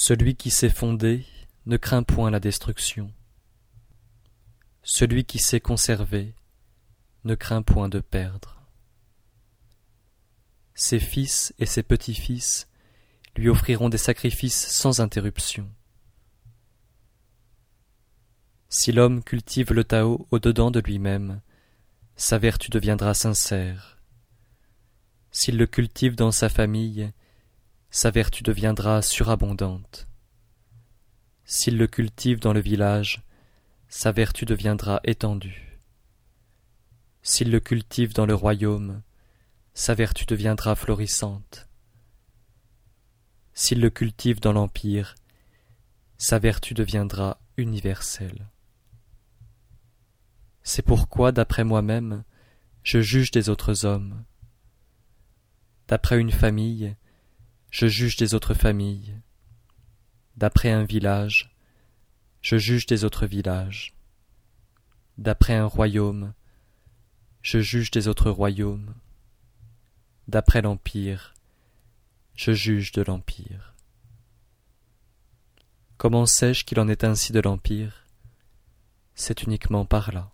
Celui qui sait fonder ne craint point la destruction. Celui qui sait conserver ne craint point de perdre. Ses fils et ses petits-fils lui offriront des sacrifices sans interruption. Si l'homme cultive le Tao au-dedans de lui-même, sa vertu deviendra sincère. S'il le cultive dans sa famille, sa vertu deviendra surabondante. S'il le cultive dans le village, sa vertu deviendra étendue. S'il le cultive dans le royaume, sa vertu deviendra florissante. S'il le cultive dans l'empire, sa vertu deviendra universelle. C'est pourquoi, d'après moi-même, je juge des autres hommes. D'après une famille, je juge des autres familles. D'après un village, je juge des autres villages. D'après un royaume, je juge des autres royaumes. D'après l'empire, je juge de l'empire. Comment sais-je qu'il en est ainsi de l'empire ? C'est uniquement par là.